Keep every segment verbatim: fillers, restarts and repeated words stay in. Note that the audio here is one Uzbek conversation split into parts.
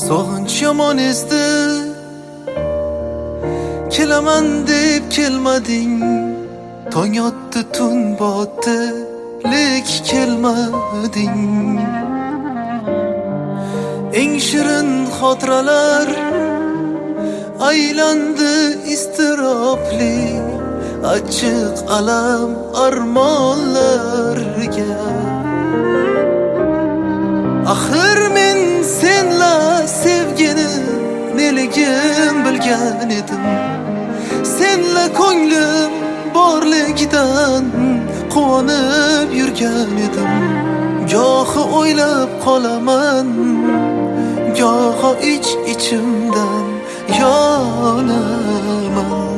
Sog'inch yomon esdi, kelaman deb kelmading. Tong otdi, tun botdi, lek kelmading. Eng shirin xotiralar aylandi iztirobli, achchiq alam armonlarga. Axir men senla sevgini neligim bilgan edim. Senla ko'nglim borligidan quvonib yurgan edim. Gohi o'ylab qolaman, gohi ich ichimdan yonaman.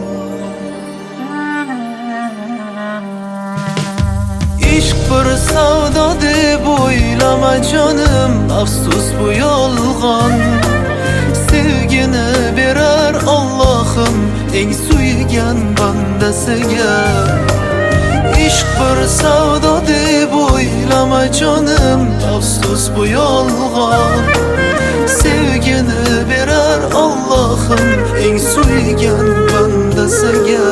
Ishq bir savdo deb o'ylama jonim, afsus bu yolg'on. Sevgini berar Allohim eng suygan bandasiga. Ishq bir savdo deb o'ylama jonim, afsus bu yolg'on. Sevgini berar Allohim eng suygan bandasiga.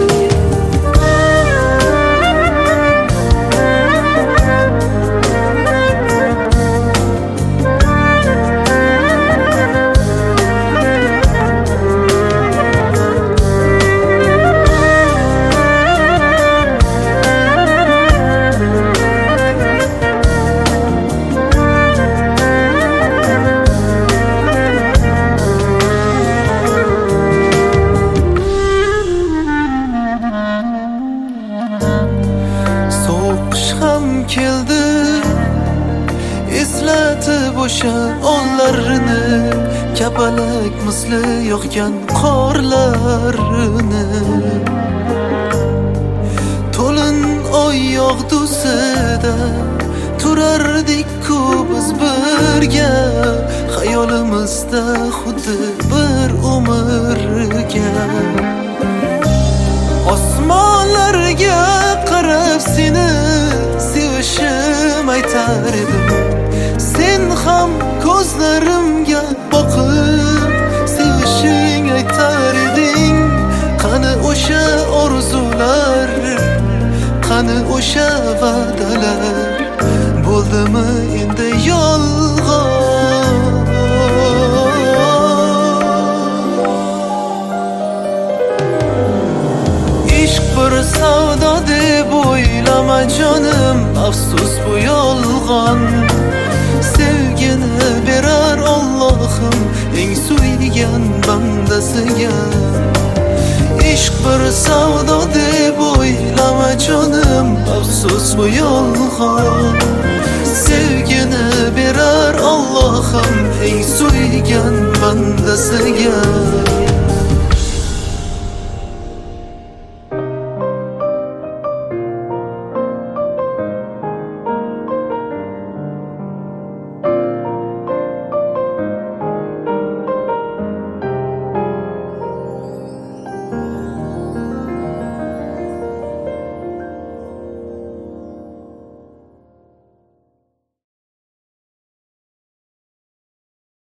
Keldi eslatib o'sha onlarini, kapalak misli yog'gan qorlarini. To'lin oy yog'dusida turardik-ku biz birga, xayolimizda xuddi bir umrga. Osmonlarga qarab seni sevishim aytar edim. Sen ham ko'zlarimga boqib sevishing aytar eding. Qani o'sha orzular, qani o'sha va'dalar, bo'ldimi endi yolg'on? Ishq bir savdo deb o'ylama jonim, afsus bu yolg'on. Sevgini berar Allohim eng suygan bandasiga. Ishq bir savdo deb o'ylama jonim, afsus bu yolg'on. Sevgini berar Allohim eng suygan bandasiga.